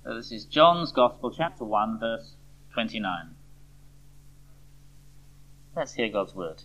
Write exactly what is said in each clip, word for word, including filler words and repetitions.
So this is John's Gospel, chapter one, verse twenty-nine. Let's hear God's word.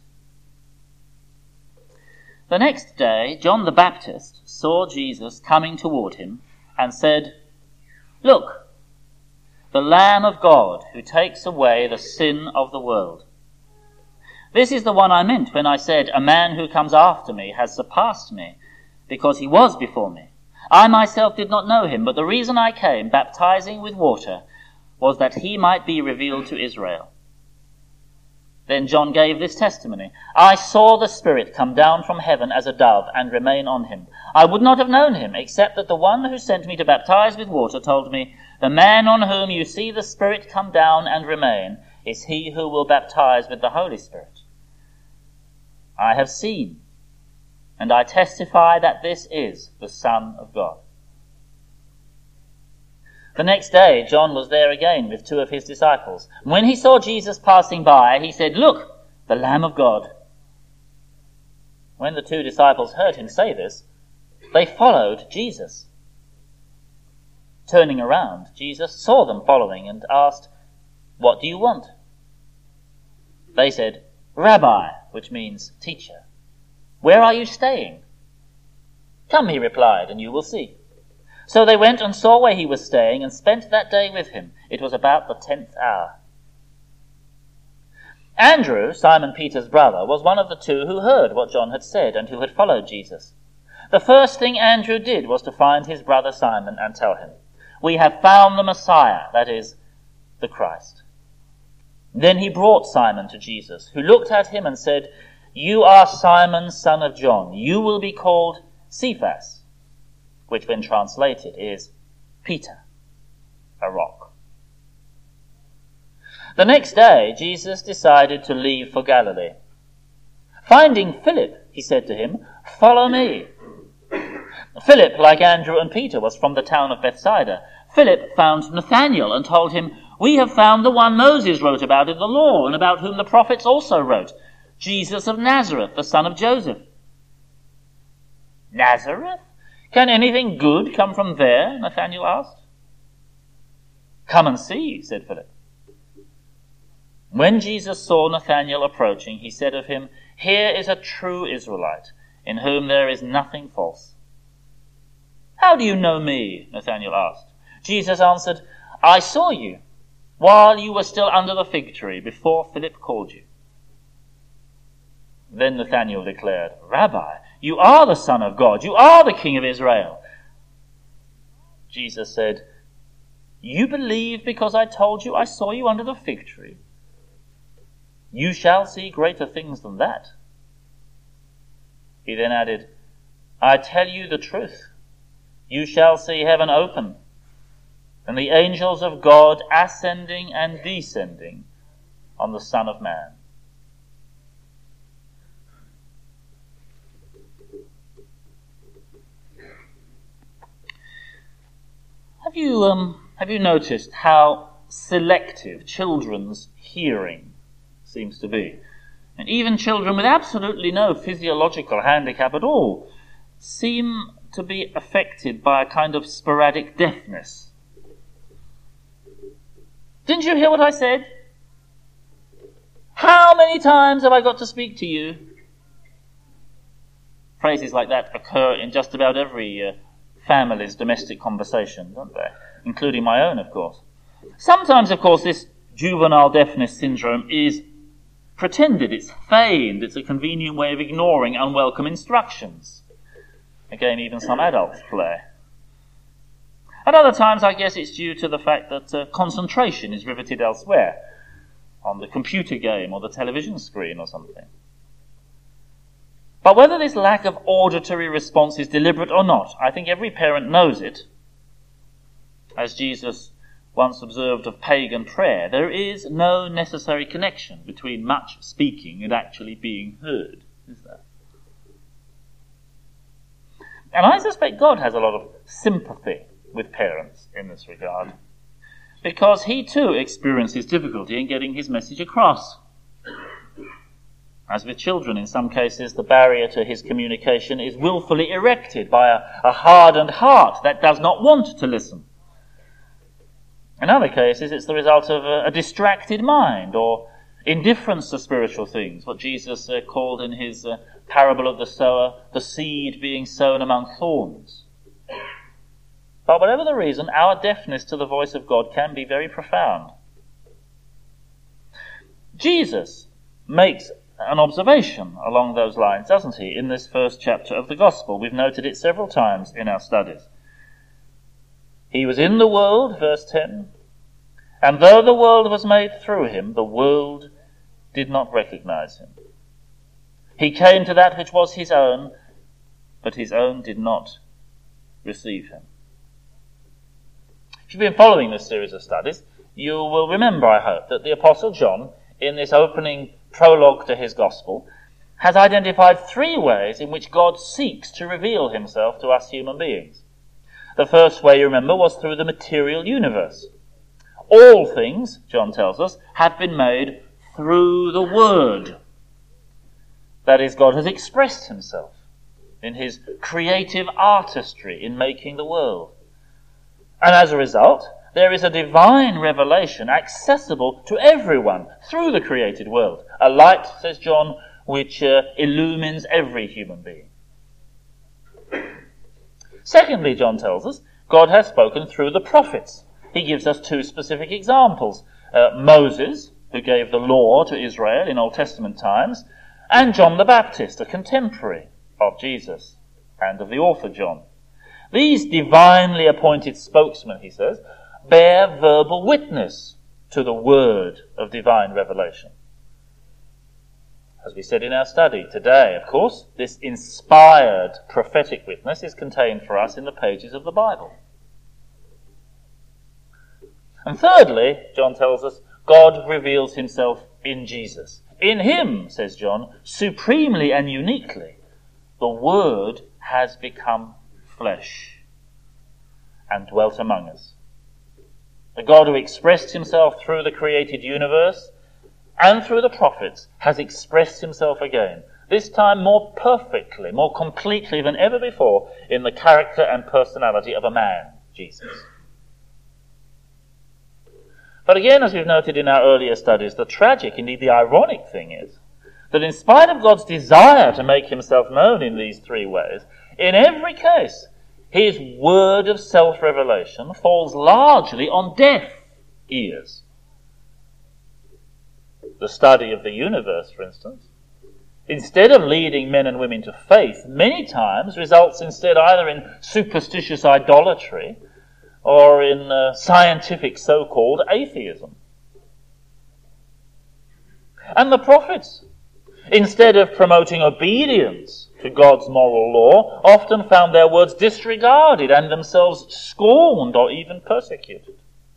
The next day, John the Baptist saw Jesus coming toward him and said, "Look, the Lamb of God who takes away the sin of the world. This is the one I meant when I said, a man who comes after me has surpassed me, because he was before me. I myself did not know him, but the reason I came, baptizing with water, was that he might be revealed to Israel." Then John gave this testimony, "I saw the Spirit come down from heaven as a dove and remain on him. I would not have known him, except that the one who sent me to baptize with water told me, 'The man on whom you see the Spirit come down and remain is he who will baptize with the Holy Spirit.' I have seen, and I testify that this is the Son of God." The next day, John was there again with two of his disciples. When he saw Jesus passing by, he said, "Look, the Lamb of God." When the two disciples heard him say this, they followed Jesus. Turning around, Jesus saw them following and asked, "What do you want?" They said, "Rabbi," which means teacher, "where are you staying?" "Come," he replied, "and you will see." So they went and saw where he was staying and spent that day with him. It was about the tenth hour. Andrew, Simon Peter's brother, was one of the two who heard what John had said and who had followed Jesus. The first thing Andrew did was to find his brother Simon and tell him, "We have found the Messiah," that is, the Christ. Then he brought Simon to Jesus, who looked at him and said, "You are Simon, son of John. You will be called Cephas," which when translated is Peter, a rock. The next day, Jesus decided to leave for Galilee. Finding Philip, he said to him, "Follow me." Philip, like Andrew and Peter, was from the town of Bethsaida. Philip found Nathanael and told him, "We have found the one Moses wrote about in the law and about whom the prophets also wrote, Jesus of Nazareth, the son of Joseph." "Nazareth? Can anything good come from there?" Nathanael asked. "Come and see," said Philip. When Jesus saw Nathanael approaching, he said of him, "Here is a true Israelite, in whom there is nothing false." "How do you know me?" Nathanael asked. Jesus answered, "I saw you while you were still under the fig tree, before Philip called you." Then Nathanael declared, "Rabbi, you are the Son of God. You are the King of Israel." Jesus said, "You believe because I told you I saw you under the fig tree? You shall see greater things than that." He then added, "I tell you the truth. You shall see heaven open, and the angels of God ascending and descending on the Son of Man." Have you um have you noticed how selective children's hearing seems to be? And even children with absolutely no physiological handicap at all seem to be affected by a kind of sporadic deafness. Didn't you hear what I said? How many times have I got to speak to you? Phrases like that occur in just about every uh, family's domestic conversation, don't they? Including my own, of course. Sometimes, of course, this juvenile deafness syndrome is pretended, it's feigned, it's a convenient way of ignoring unwelcome instructions. A game even some adults play. At other times, I guess it's due to the fact that uh, concentration is riveted elsewhere, on the computer game or the television screen or something. But whether this lack of auditory response is deliberate or not, I think every parent knows it. As Jesus once observed of pagan prayer, there is no necessary connection between much speaking and actually being heard, is there? And I suspect God has a lot of sympathy with parents in this regard, because he too experiences difficulty in getting his message across. As with children, in some cases, the barrier to his communication is willfully erected by a, a hardened heart that does not want to listen. In other cases, it's the result of a, a distracted mind or indifference to spiritual things, what Jesus uh, called in his uh, parable of the sower, the seed being sown among thorns. But whatever the reason, our deafness to the voice of God can be very profound. Jesus makes an observation along those lines, doesn't he, in this first chapter of the Gospel? We've noted it several times in our studies. He was in the world, verse ten, and though the world was made through him, the world did not recognize him. He came to that which was his own, but his own did not receive him. If you've been following this series of studies, you will remember, I hope, that the Apostle John, in this opening prologue to his Gospel, has identified three ways in which God seeks to reveal himself to us human beings. The first way, you remember, was through the material universe. All things, John tells us, have been made through the Word. That is, God has expressed himself in his creative artistry in making the world. And as a result, there is a divine revelation accessible to everyone through the created world. A light, says John, which uh, illumines every human being. Secondly, John tells us, God has spoken through the prophets. He gives us two specific examples. Uh, Moses, who gave the law to Israel in Old Testament times, and John the Baptist, a contemporary of Jesus and of the author John. These divinely appointed spokesmen, he says, bear verbal witness to the word of divine revelation. As we said in our study today, of course, this inspired prophetic witness is contained for us in the pages of the Bible. And thirdly, John tells us, God reveals himself in Jesus. In him, says John, supremely and uniquely, the Word has become flesh and dwelt among us. The God who expressed himself through the created universe and through the prophets has expressed himself again, this time more perfectly, more completely than ever before, in the character and personality of a man, Jesus. But again, as we've noted in our earlier studies, the tragic, indeed the ironic thing is that in spite of God's desire to make himself known in these three ways, in every case, his word of self-revelation falls largely on deaf ears. The study of the universe, for instance, instead of leading men and women to faith, many times results instead either in superstitious idolatry or in uh, scientific so-called atheism. And the prophets, instead of promoting obedience to God's moral law, often found their words disregarded and themselves scorned or even persecuted.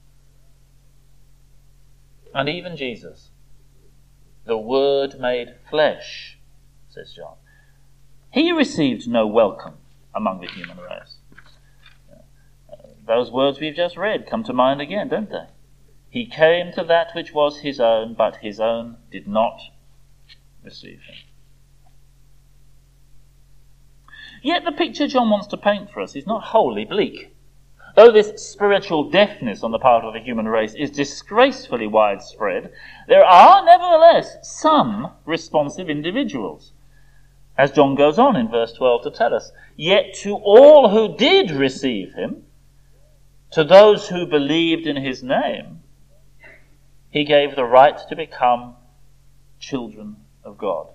And even Jesus, the Word made flesh, says John, he received no welcome among the human race. Those words we've just read come to mind again, don't they? He came to that which was his own, but his own did not receive him. Yet the picture John wants to paint for us is not wholly bleak. Though this spiritual deafness on the part of the human race is disgracefully widespread, there are nevertheless some responsive individuals. As John goes on in verse twelve to tell us, yet to all who did receive him, to those who believed in his name, he gave the right to become children of God.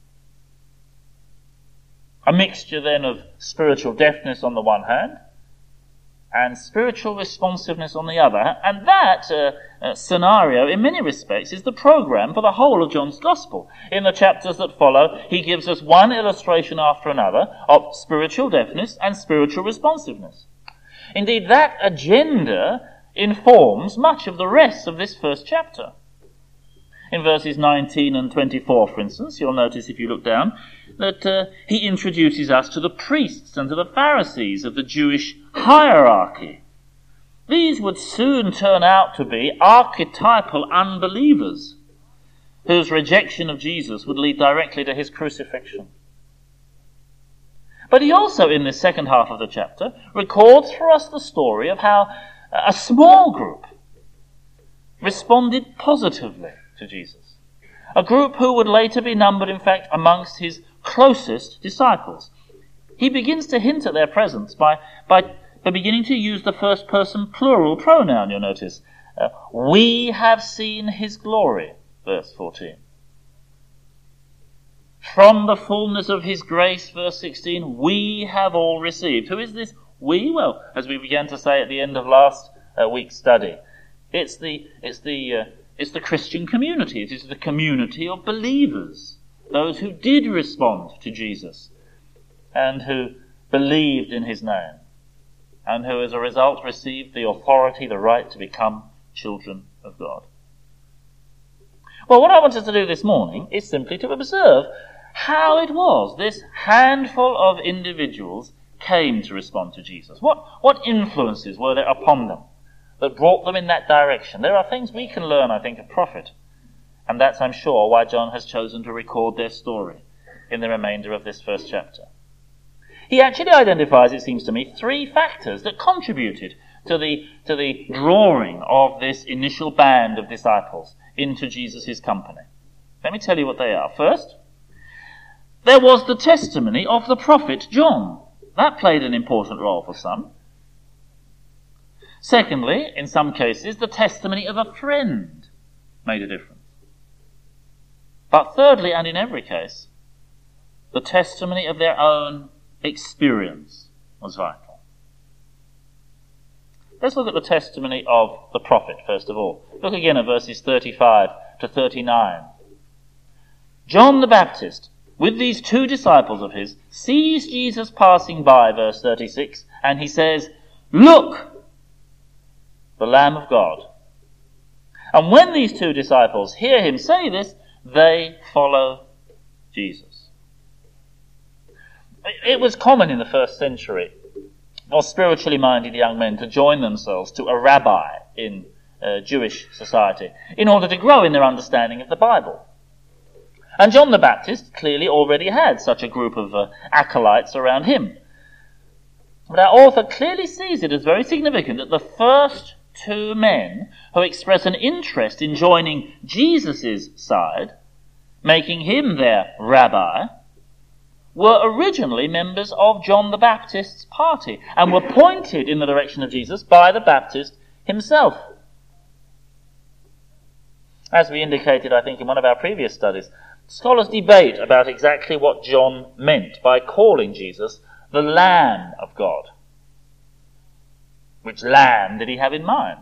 A mixture then of spiritual deafness on the one hand and spiritual responsiveness on the other. And that uh, uh, scenario, in many respects, is the program for the whole of John's Gospel. In the chapters that follow, he gives us one illustration after another of spiritual deafness and spiritual responsiveness. Indeed, that agenda informs much of the rest of this first chapter. In verses nineteen and twenty-four, for instance, you'll notice if you look down, that uh, he introduces us to the priests and to the Pharisees of the Jewish hierarchy. These would soon turn out to be archetypal unbelievers, whose rejection of Jesus would lead directly to his crucifixion. But he also, in this second half of the chapter, records for us the story of how a small group, responded positively to Jesus. A group who would later be numbered, in fact, amongst his closest disciples. He begins to hint at their presence by, by, by beginning to use the first person plural pronoun, you'll notice. Uh, we have seen his glory, verse fourteen. From the fullness of his grace, verse sixteen, we have all received. Who is this we? Well, as we began to say at the end of last uh, week's study, it's the it's the uh, it's the Christian community. It is the community of believers, those who did respond to Jesus and who believed in his name, and who as a result received the authority, the right to become children of God. Well, what I wanted to do this morning is simply to observe how it was this handful of individuals came to respond to Jesus. What, what influences were there upon them that brought them in that direction? There are things we can learn, I think, of prophet. And that's, I'm sure, why John has chosen to record their story in the remainder of this first chapter. He actually identifies, it seems to me, three factors that contributed to the, to the drawing of this initial band of disciples into Jesus' company. Let me tell you what they are. First, there was the testimony of the prophet John. That played an important role for some. Secondly, in some cases, the testimony of a friend made a difference. But thirdly, and in every case, the testimony of their own experience was vital. Let's look at the testimony of the prophet, first of all. Look again at verses thirty-five to thirty-nine. John the Baptist, with these two disciples of his, sees Jesus passing by, verse thirty-six, and he says, "Look, the Lamb of God." And when these two disciples hear him say this, they follow Jesus. It was common in the first century for spiritually minded young men to join themselves to a rabbi in uh, Jewish society in order to grow in their understanding of the Bible. And John the Baptist clearly already had such a group of uh, acolytes around him. But our author clearly sees it as very significant that the first two men who express an interest in joining Jesus' side, making him their rabbi, were originally members of John the Baptist's party and were pointed in the direction of Jesus by the Baptist himself. As we indicated, I think, in one of our previous studies, scholars debate about exactly what John meant by calling Jesus the Lamb of God. Which lamb did he have in mind?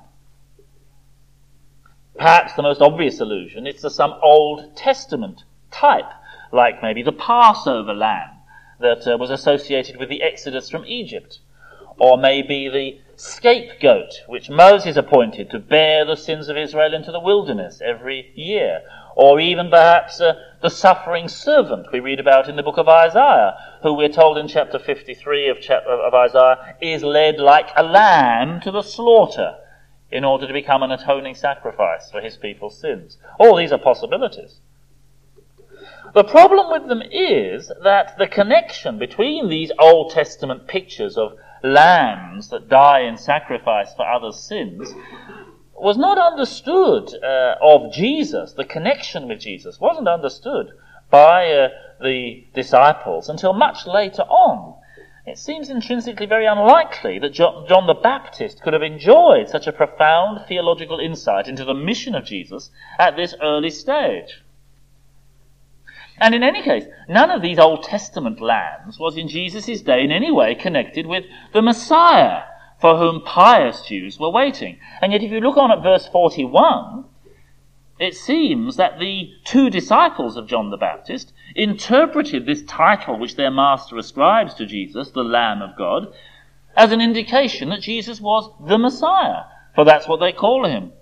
Perhaps the most obvious allusion is to some Old Testament type, like maybe the Passover lamb that uh, was associated with the Exodus from Egypt, or maybe the scapegoat which Moses appointed to bear the sins of Israel into the wilderness every year, or even perhaps uh, the suffering servant we read about in the book of Isaiah, who we're told in chapter fifty-three of, chap- of Isaiah is led like a lamb to the slaughter in order to become an atoning sacrifice for his people's sins. All these are possibilities. The problem with them is that the connection between these Old Testament pictures of lambs that die in sacrifice for others' sins was not understood uh, of Jesus. The connection with Jesus wasn't understood by uh, the disciples until much later on. It seems intrinsically very unlikely that John, John the Baptist could have enjoyed such a profound theological insight into the mission of Jesus at this early stage. And in any case, none of these Old Testament lambs was in Jesus' day in any way connected with the Messiah for whom pious Jews were waiting. And yet if you look on at verse forty-one, it seems that the two disciples of John the Baptist interpreted this title which their master ascribes to Jesus, the Lamb of God, as an indication that Jesus was the Messiah, for that's what they call him.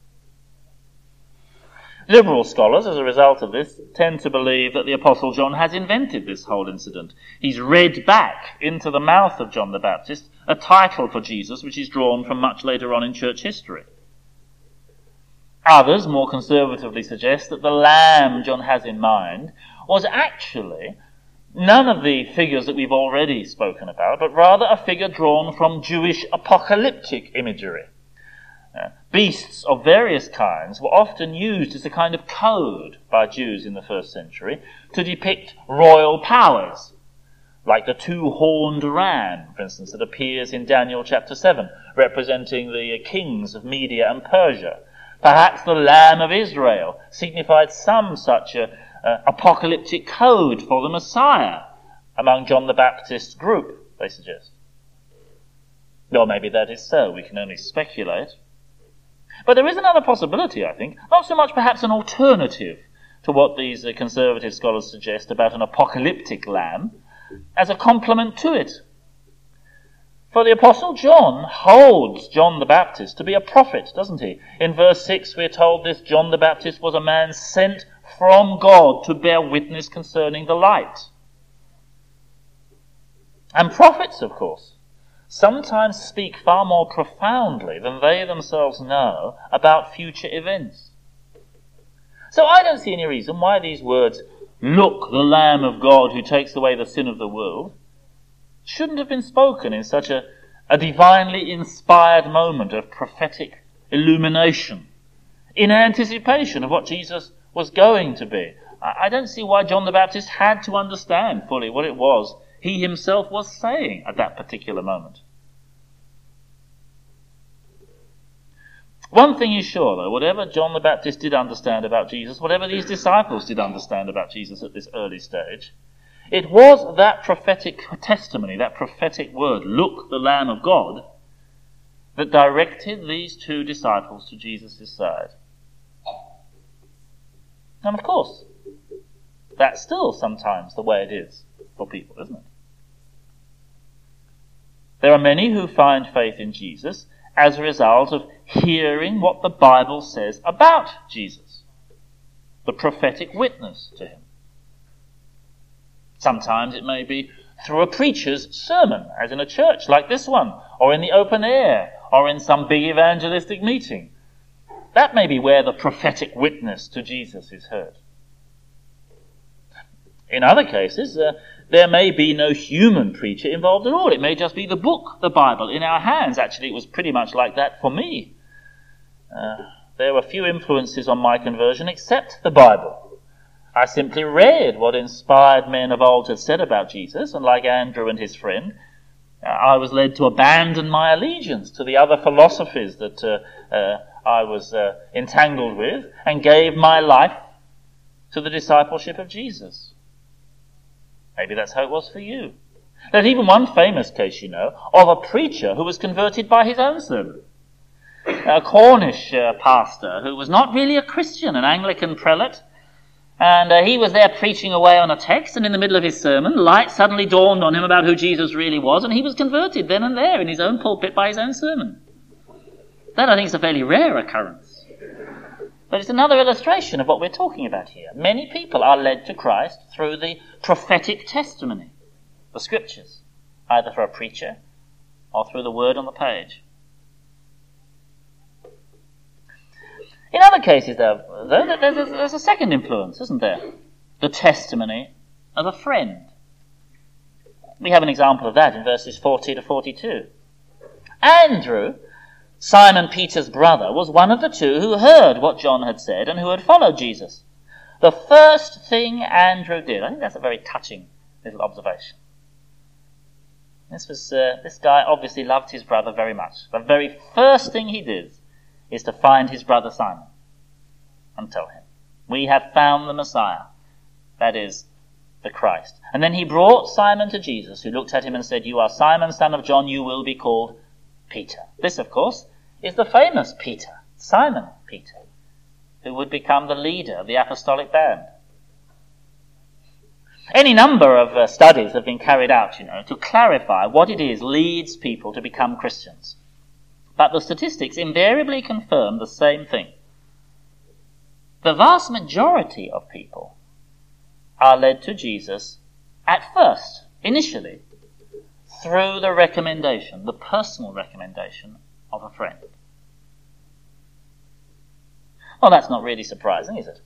Liberal scholars, as a result of this, tend to believe that the Apostle John has invented this whole incident. He's read back into the mouth of John the Baptist a title for Jesus which is drawn from much later on in church history. Others, more conservatively, suggest that the lamb John has in mind was actually none of the figures that we've already spoken about, but rather a figure drawn from Jewish apocalyptic imagery. Uh, beasts of various kinds were often used as a kind of code by Jews in the first century to depict royal powers, like the two-horned ram, for instance, that appears in Daniel chapter seven, representing the kings of Media and Persia. Perhaps the Lamb of Israel signified some such a, uh, apocalyptic code for the Messiah among John the Baptist's group, they suggest. Well, maybe that is so. We can only speculate. But there is another possibility, I think, not so much perhaps an alternative to what these uh, conservative scholars suggest about an apocalyptic lamb, as a complement to it. For the Apostle John holds John the Baptist to be a prophet, doesn't he? In verse six we are told this: John the Baptist was a man sent from God to bear witness concerning the light. And prophets, of course, sometimes speak far more profoundly than they themselves know about future events. So I don't see any reason why these words, "Look, the Lamb of God who takes away the sin of the world," shouldn't have been spoken in such a, a divinely inspired moment of prophetic illumination, in anticipation of what Jesus was going to be. I, I don't see why John the Baptist had to understand fully what it was he himself was saying at that particular moment. One thing is sure, though, whatever John the Baptist did understand about Jesus, whatever these disciples did understand about Jesus at this early stage, it was that prophetic testimony, that prophetic word, "Look, the Lamb of God," that directed these two disciples to Jesus' side. And of course, that's still sometimes the way it is for people, isn't it? There are many who find faith in Jesus as a result of hearing what the Bible says about Jesus, the prophetic witness to him. Sometimes it may be through a preacher's sermon, as in a church like this one, or in the open air, or in some big evangelistic meeting. That may be where the prophetic witness to Jesus is heard. In other cases, uh, there may be no human preacher involved at all. It may just be the book, the Bible, in our hands. Actually, it was pretty much like that for me. Uh, there were few influences on my conversion except the Bible. I simply read what inspired men of old had said about Jesus, and like Andrew and his friend, uh, I was led to abandon my allegiance to the other philosophies that uh, uh, I was uh, entangled with, and gave my life to the discipleship of Jesus. Maybe that's how it was for you. There's even one famous case, you know, of a preacher who was converted by his own sermon. A Cornish uh, pastor who was not really a Christian, an Anglican prelate, and uh, he was there preaching away on a text, and in the middle of his sermon, light suddenly dawned on him about who Jesus really was, and he was converted then and there in his own pulpit by his own sermon. That, I think, is a fairly rare occurrence. But it's another illustration of what we're talking about here. Many people are led to Christ through the prophetic testimony, the scriptures, either through a preacher or through the word on the page. In other cases, though, there's a, there's a second influence, isn't there? The testimony of a friend. We have an example of that in verses forty to forty-two. Andrew, Simon Peter's brother, was one of the two who heard what John had said and who had followed Jesus. The first thing Andrew did, I think that's a very touching little observation. This was uh, this guy obviously loved his brother very much. The very first thing he did is to find his brother Simon and tell him, "We have found the Messiah," that is, the Christ. And then he brought Simon to Jesus, who looked at him and said, "You are Simon, son of John, you will be called Peter." This, of course, is the famous Peter, Simon Peter, who would become the leader of the apostolic band. Any number of uh, studies have been carried out, you know, to clarify what it is leads people to become Christians. But the statistics invariably confirm the same thing. The vast majority of people are led to Jesus at first, initially, through the recommendation, the personal recommendation of a friend. Well, that's not really surprising, is it?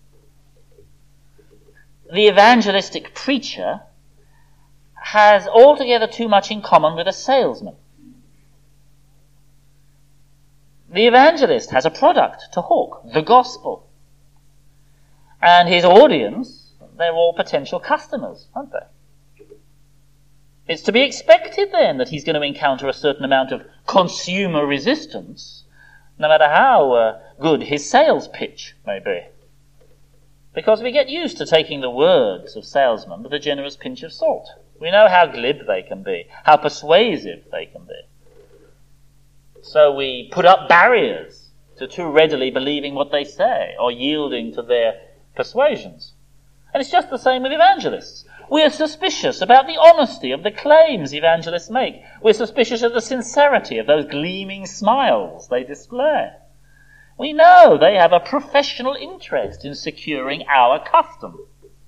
The evangelistic preacher has altogether too much in common with a salesman. The evangelist has a product to hawk, the gospel. And his audience, they're all potential customers, aren't they? It's to be expected then that he's going to encounter a certain amount of consumer resistance, no matter how uh, good his sales pitch may be. Because we get used to taking the words of salesmen with a generous pinch of salt. We know how glib they can be, how persuasive they can be. So we put up barriers to too readily believing what they say or yielding to their persuasions. And it's just the same with evangelists. We are suspicious about the honesty of the claims evangelists make. We're suspicious of the sincerity of those gleaming smiles they display. We know they have a professional interest in securing our custom.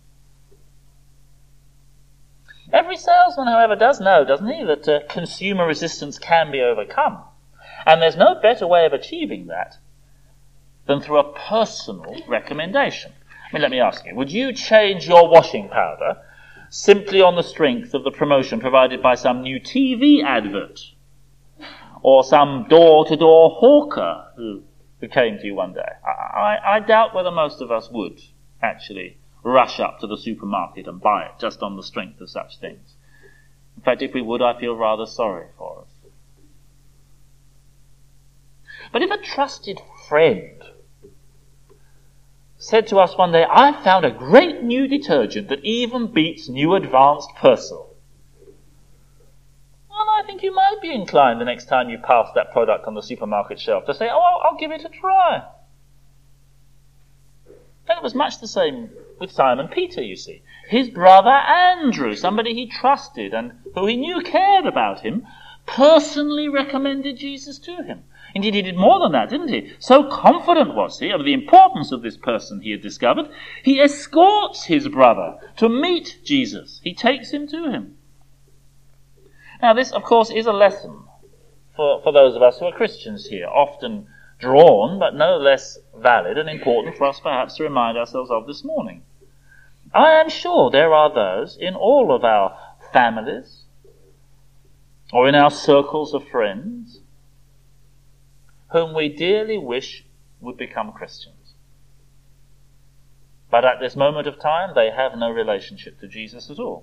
Every salesman, however, does know, doesn't he, that uh, consumer resistance can be overcome. And there's no better way of achieving that than through a personal recommendation. I mean, let me ask you, would you change your washing powder simply on the strength of the promotion provided by some new T V advert? Or some door-to-door hawker who, who came to you one day? I, I, I doubt whether most of us would actually rush up to the supermarket and buy it just on the strength of such things. In fact, if we would, I feel rather sorry for us. But if a trusted friend said to us one day, I found a great new detergent that even beats new advanced Persil, well, I think you might be inclined the next time you pass that product on the supermarket shelf to say, oh, I'll, I'll give it a try. And it was much the same with Simon Peter, you see. His brother Andrew, somebody he trusted and who he knew cared about him, personally recommended Jesus to him. Indeed, he did more than that, didn't he? So confident was he of the importance of this person he had discovered, he escorts his brother to meet Jesus. He takes him to him. Now, this, of course, is a lesson for, for those of us who are Christians here, often drawn, but no less valid and important for us perhaps to remind ourselves of this morning. I am sure there are those in all of our families or in our circles of friends whom we dearly wish would become Christians. But at this moment of time, they have no relationship to Jesus at all.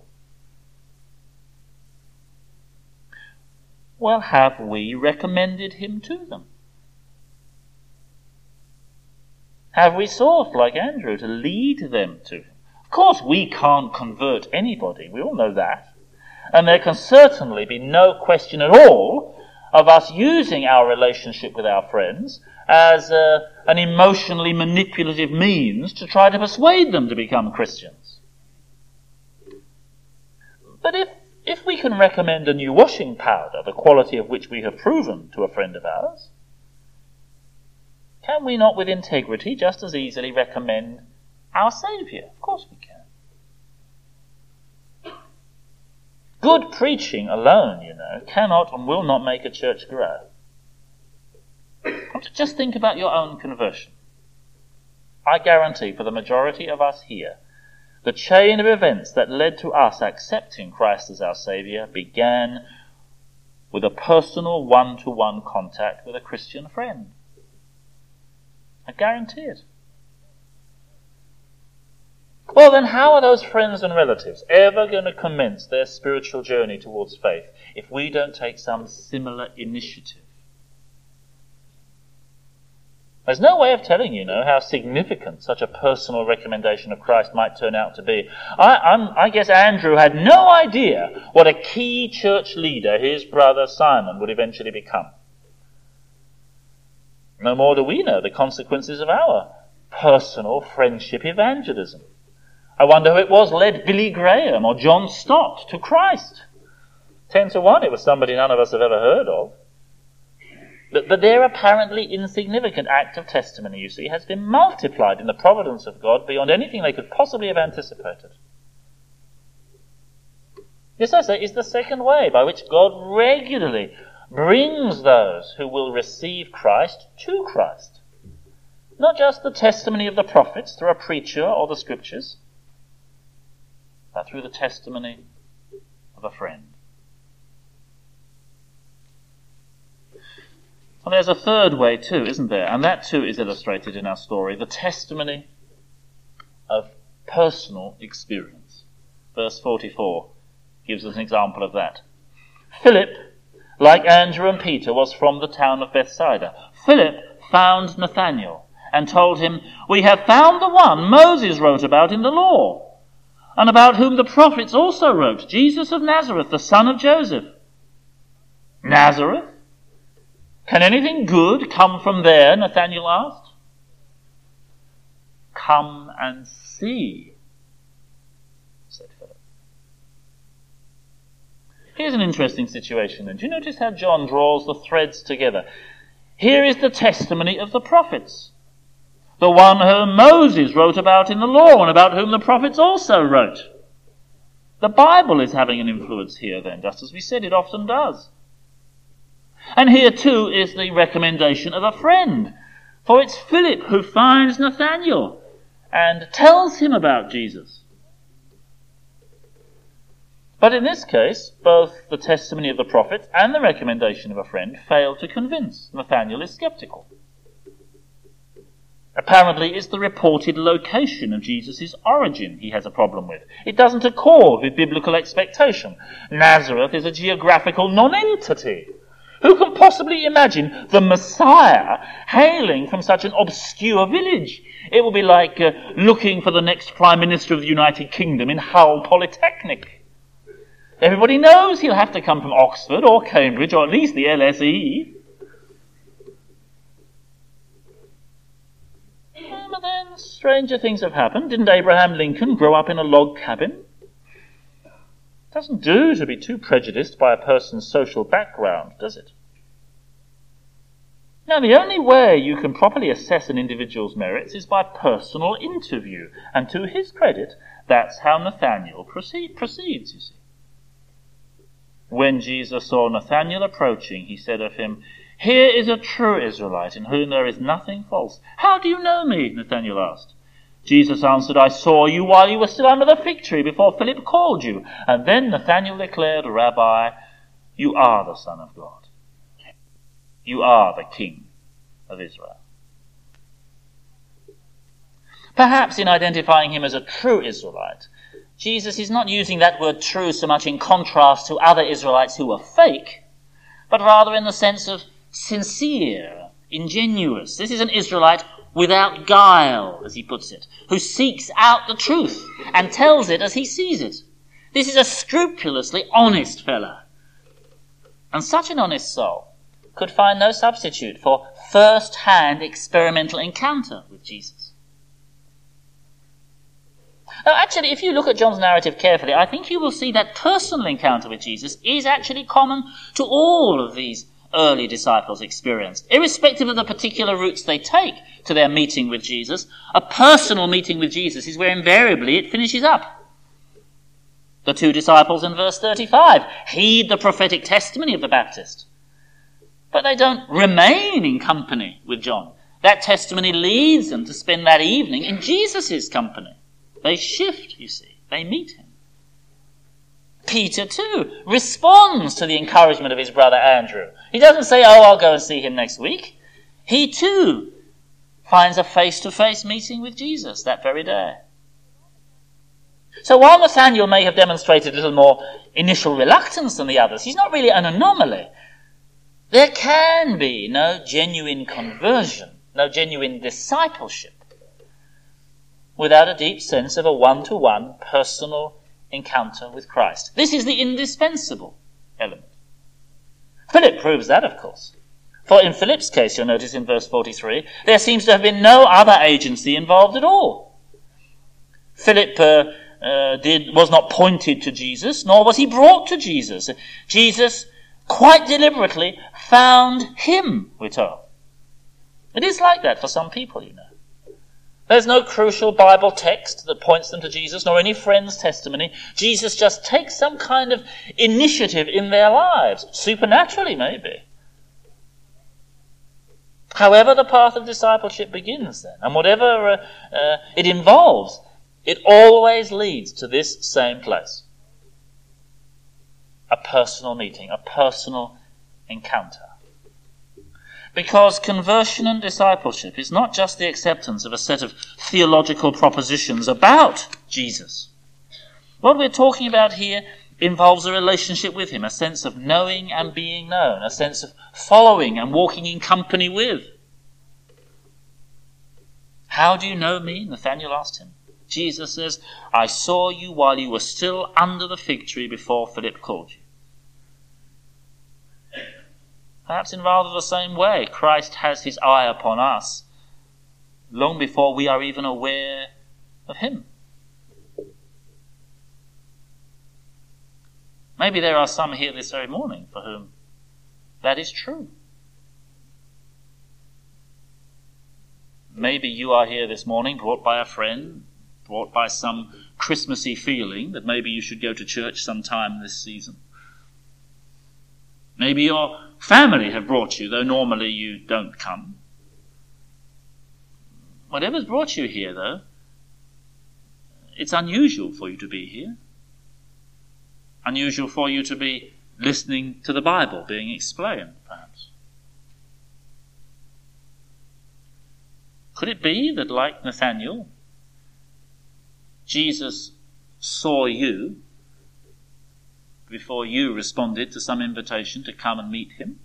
Well, have we recommended him to them? Have we sought, like Andrew, to lead them to him? Of course, we can't convert anybody. We all know that. And there can certainly be no question at all of us using our relationship with our friends as uh, an emotionally manipulative means to try to persuade them to become Christians. But if, if we can recommend a new washing powder, the quality of which we have proven to a friend of ours, can we not with integrity just as easily recommend our Saviour? Of course we can. Good preaching alone, you know, cannot and will not make a church grow. Just think about your own conversion. I guarantee for the majority of us here, the chain of events that led to us accepting Christ as our Saviour began with a personal one-to-one contact with a Christian friend. I guarantee it. Well, then how are those friends and relatives ever going to commence their spiritual journey towards faith if we don't take some similar initiative? There's no way of telling, you know, how significant such a personal recommendation of Christ might turn out to be. I, I'm, I guess Andrew had no idea what a key church leader his brother Simon would eventually become. No more do we know the consequences of our personal friendship evangelism. I wonder who it was led Billy Graham or John Stott to Christ. Ten to one, it was somebody none of us have ever heard of. But, but their apparently insignificant act of testimony, you see, has been multiplied in the providence of God beyond anything they could possibly have anticipated. This, I say, is the second way by which God regularly brings those who will receive Christ to Christ. Not just the testimony of the prophets through a preacher or the scriptures, but through the testimony of a friend. Well, there's a third way too, isn't there? And that too is illustrated in our story, the testimony of personal experience. Verse forty-four gives us an example of that. Philip, like Andrew and Peter, was from the town of Bethsaida. Philip found Nathanael and told him, "We have found the one Moses wrote about in the law, and about whom the prophets also wrote, Jesus of Nazareth, the son of Joseph." Nazareth? Can anything good come from there? Nathanael asked. "Come and see," said Philip. Here's an interesting situation then. Do you notice how John draws the threads together? Here is the testimony of the prophets, the one whom Moses wrote about in the law and about whom the prophets also wrote. The Bible is having an influence here then, just as we said it often does. And here too is the recommendation of a friend, for it's Philip who finds Nathanael and tells him about Jesus. But in this case, both the testimony of the prophet and the recommendation of a friend fail to convince. Nathanael is skeptical. Apparently it's the reported location of Jesus' origin he has a problem with. It doesn't accord with biblical expectation. Nazareth is a geographical non-entity. Who can possibly imagine the Messiah hailing from such an obscure village? It will be like uh, looking for the next Prime Minister of the United Kingdom in Hull Polytechnic. Everybody knows he'll have to come from Oxford or Cambridge or at least the L S E. But then stranger things have happened. Didn't Abraham Lincoln grow up in a log cabin? It doesn't do to be too prejudiced by a person's social background, does it? Now, the only way you can properly assess an individual's merits is by personal interview. And to his credit, that's how Nathanael proceed, proceeds, you see. When Jesus saw Nathanael approaching, he said of him, "Here is a true Israelite in whom there is nothing false." "How do you know me?" Nathanael asked. Jesus answered, "I saw you while you were still under the fig tree before Philip called you." And then Nathanael declared, "Rabbi, you are the Son of God. You are the King of Israel." Perhaps in identifying him as a true Israelite, Jesus is not using that word true so much in contrast to other Israelites who were fake, but rather in the sense of sincere, ingenuous. This is an Israelite without guile, as he puts it, who seeks out the truth and tells it as he sees it. This is a scrupulously honest fellow. And such an honest soul could find no substitute for first-hand experimental encounter with Jesus. Now, actually, if you look at John's narrative carefully, I think you will see that personal encounter with Jesus is actually common to all of these early disciples experienced. Irrespective of the particular routes they take to their meeting with Jesus, a personal meeting with Jesus is where invariably it finishes up. The two disciples in verse thirty-five heed the prophetic testimony of the Baptist, but they don't remain in company with John. That testimony leads them to spend that evening in Jesus' company. They shift, you see. They meet him. Peter, too, responds to the encouragement of his brother Andrew. He doesn't say, "Oh, I'll go and see him next week." He, too, finds a face-to-face meeting with Jesus that very day. So while Nathanael may have demonstrated a little more initial reluctance than the others, he's not really an anomaly. There can be no genuine conversion, no genuine discipleship, without a deep sense of a one-to-one personal encounter with Christ. This is the indispensable element. Philip proves that, of course. For in Philip's case, you'll notice in verse forty-three, there seems to have been no other agency involved at all. Philip uh, uh, did, was not pointed to Jesus, nor was he brought to Jesus. Jesus, quite deliberately, found him, we're told. It is like that for some people, you know. There's no crucial Bible text that points them to Jesus, nor any friend's testimony. Jesus just takes some kind of initiative in their lives, supernaturally maybe. However the path of discipleship begins then, and whatever uh, uh, it involves, it always leads to this same place. A personal meeting, a personal encounter. Because conversion and discipleship is not just the acceptance of a set of theological propositions about Jesus. What we're talking about here involves a relationship with him, a sense of knowing and being known, a sense of following and walking in company with. How do you know me? Nathanael asked him. Jesus says, I saw you while you were still under the fig tree before Philip called you. Perhaps in rather the same way, Christ has his eye upon us long before we are even aware of him. Maybe there are some here this very morning for whom that is true. Maybe you are here this morning brought by a friend, brought by some Christmassy feeling that maybe you should go to church sometime this season. Maybe your family have brought you, though normally you don't come. Whatever's brought you here, though, it's unusual for you to be here. Unusual for you to be listening to the Bible being explained, perhaps. Could it be that, like Nathanael, Jesus saw you before you responded to some invitation to come and meet him?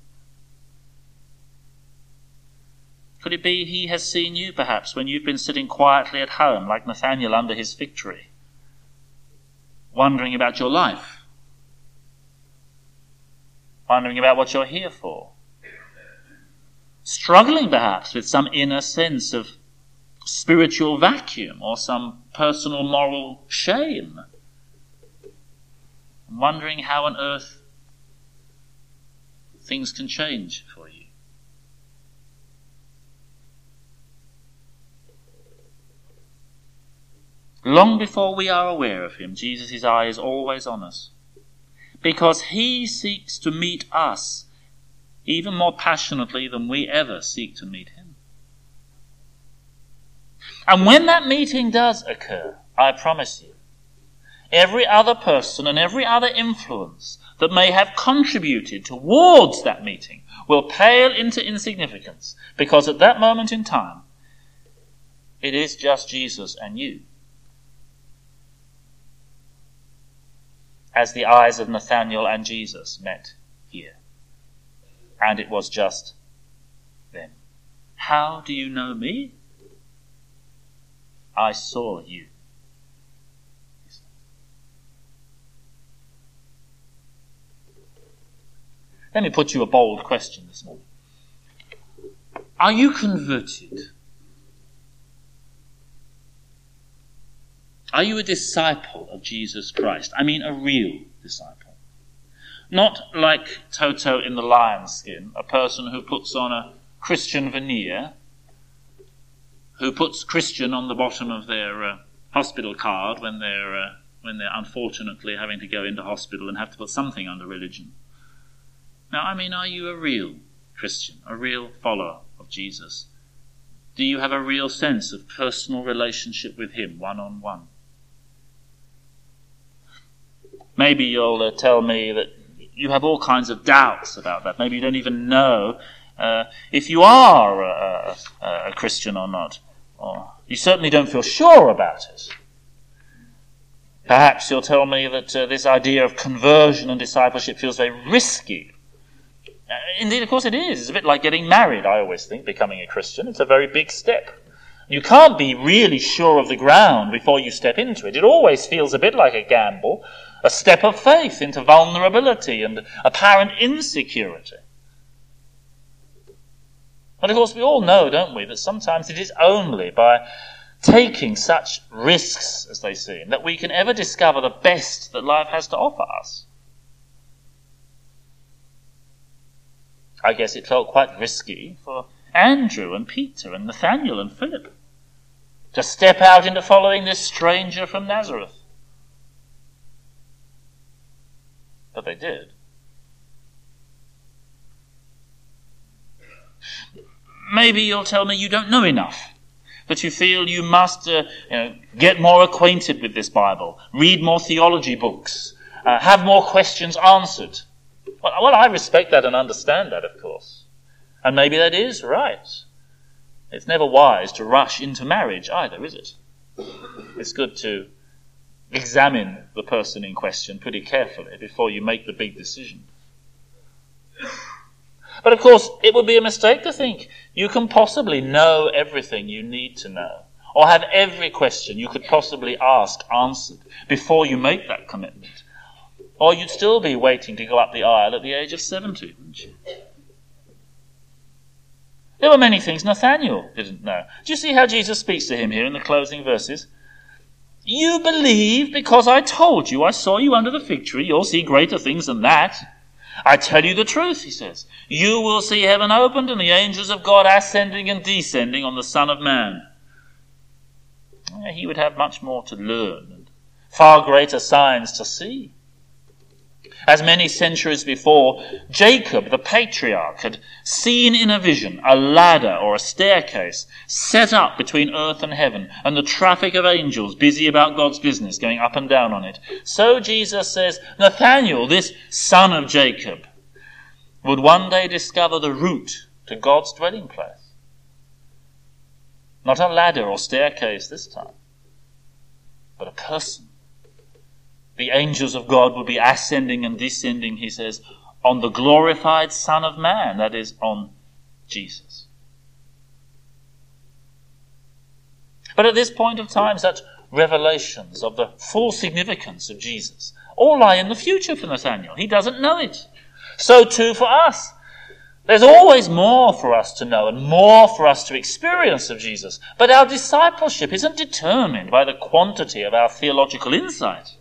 Could it be he has seen you, perhaps, when you've been sitting quietly at home, like Nathanael under his fig tree, wondering about your life, wondering about what you're here for, struggling perhaps with some inner sense of spiritual vacuum or some personal moral shame, wondering how on earth things can change for you. Long before we are aware of him, Jesus' eye is always on us, because he seeks to meet us even more passionately than we ever seek to meet him. And when that meeting does occur, I promise you, every other person and every other influence that may have contributed towards that meeting will pale into insignificance, because at that moment in time, it is just Jesus and you. As the eyes of Nathanael and Jesus met here. And it was just them. How do you know me? I saw you. Let me put you a bold question this morning. Are you converted? Are you a disciple of Jesus Christ? I mean, a real disciple. Not like Toto in the lion's skin, a person who puts on a Christian veneer, who puts Christian on the bottom of their uh, hospital card when they're uh, when they're unfortunately having to go into hospital and have to put something under religion. Now, I mean, are you a real Christian, a real follower of Jesus? Do you have a real sense of personal relationship with him, one-on-one? Maybe you'll uh, tell me that you have all kinds of doubts about that. Maybe you don't even know uh, if you are a, a, a Christian or not. Or you certainly don't feel sure about it. Perhaps you'll tell me that uh, this idea of conversion and discipleship feels very risky. Uh, indeed, of course it is. It's a bit like getting married, I always think, becoming a Christian. It's a very big step. You can't be really sure of the ground before you step into it. It always feels a bit like a gamble, a step of faith into vulnerability and apparent insecurity. And of course we all know, don't we, that sometimes it is only by taking such risks, as they seem, that we can ever discover the best that life has to offer us. I guess it felt quite risky for Andrew and Peter and Nathanael and Philip to step out into following this stranger from Nazareth. But they did. Maybe you'll tell me you don't know enough, that you feel you must uh, you know, get more acquainted with this Bible, read more theology books, uh, have more questions answered. Well, well, I respect that and understand that, of course. And maybe that is right. It's never wise to rush into marriage either, is it? It's good to examine the person in question pretty carefully before you make the big decision. But of course, it would be a mistake to think you can possibly know everything you need to know, or have every question you could possibly ask answered before you make that commitment. Or you'd still be waiting to go up the aisle at the age of seventy, wouldn't you? There were many things Nathanael didn't know. Do you see how Jesus speaks to him here in the closing verses? You believe because I told you I saw you under the fig tree. You'll see greater things than that. I tell you the truth, he says. You will see heaven opened and the angels of God ascending and descending on the Son of Man. He would have much more to learn and far greater signs to see. As many centuries before, Jacob, the patriarch, had seen in a vision a ladder or a staircase set up between earth and heaven, and the traffic of angels busy about God's business going up and down on it. So Jesus says, Nathanael, this son of Jacob, would one day discover the route to God's dwelling place. Not a ladder or staircase this time, but a person. The angels of God would be ascending and descending, he says, on the glorified Son of Man, that is, on Jesus. But at this point of time, such revelations of the full significance of Jesus all lie in the future for Nathanael. He doesn't know it. So too for us. There's always more for us to know and more for us to experience of Jesus. But our discipleship isn't determined by the quantity of our theological insight.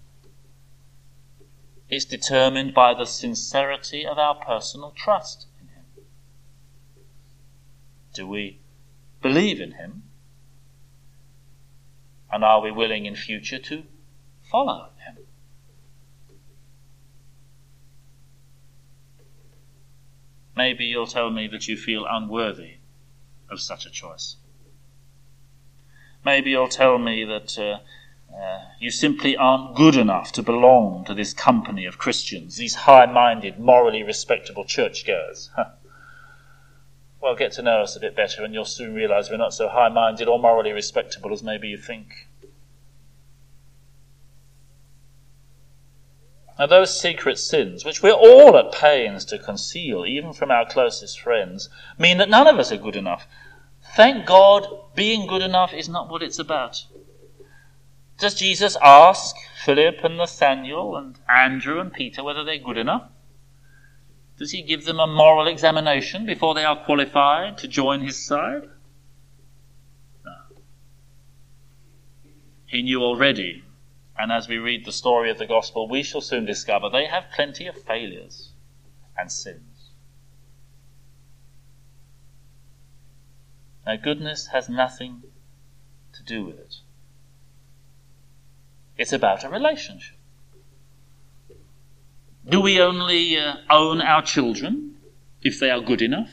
It's determined by the sincerity of our personal trust in him. Do we believe in him? And are we willing in future to follow him? Maybe you'll tell me that you feel unworthy of such a choice. Maybe you'll tell me that uh, uh, you simply aren't good enough to belong to this company of Christians, these high-minded, morally respectable churchgoers. Huh. Well, get to know us a bit better and you'll soon realize we're not so high-minded or morally respectable as maybe you think. Now, those secret sins, which we're all at pains to conceal, even from our closest friends, mean that none of us are good enough. Thank God, being good enough is not what it's about. Does Jesus ask Philip and Nathanael and Andrew and Peter whether they're good enough? Does he give them a moral examination before they are qualified to join his side? No. He knew already. And as we read the story of the gospel, we shall soon discover they have plenty of failures and sins. Now, goodness has nothing to do with it. It's about a relationship. Do we only uh, own our children if they are good enough?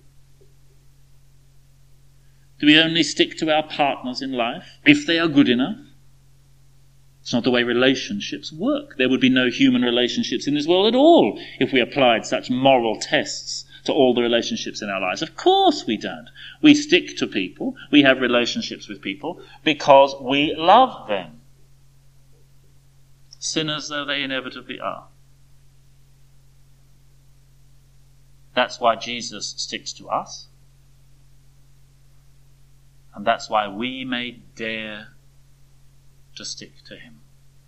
Do we only stick to our partners in life if they are good enough? It's not the way relationships work. There would be no human relationships in this world at all if we applied such moral tests to all the relationships in our lives. Of course we don't. We stick to people, we have relationships with people because we love them. Sinners though they inevitably are. That's why Jesus sticks to us. And that's why we may dare to stick to him.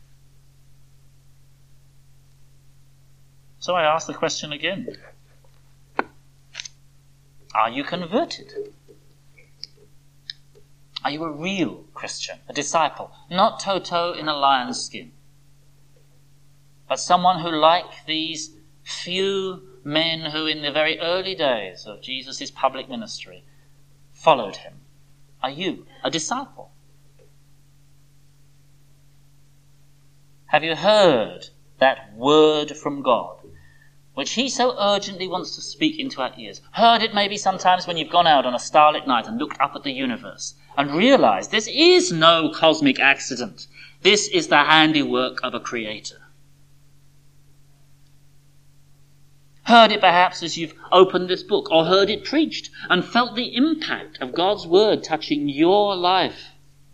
So I ask the question again. Are you converted? Are you a real Christian, a disciple? Not Toto in a lion's skin, but someone who, like these few men who in the very early days of Jesus' public ministry followed him. Are you a disciple? Have you heard that word from God, which he so urgently wants to speak into our ears? Heard it maybe sometimes when you've gone out on a starlit night and looked up at the universe and realized this is no cosmic accident. This is the handiwork of a creator. Heard it perhaps as you've opened this book, or heard it preached and felt the impact of God's word touching your life.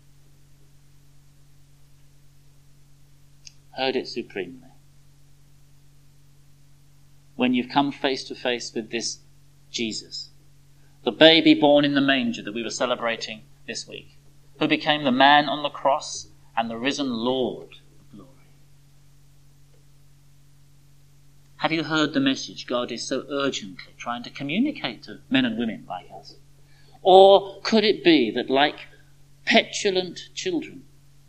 Heard it supremely. When you've come face to face with this Jesus, the baby born in the manger that we were celebrating this week, who became the man on the cross and the risen Lord of glory. Have you heard the message God is so urgently trying to communicate to men and women like us? Or could it be that, like petulant children,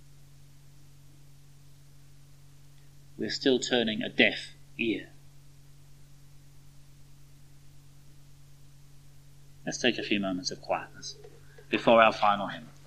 we're still turning a deaf ear? Let's take a few moments of quietness before our final hymn.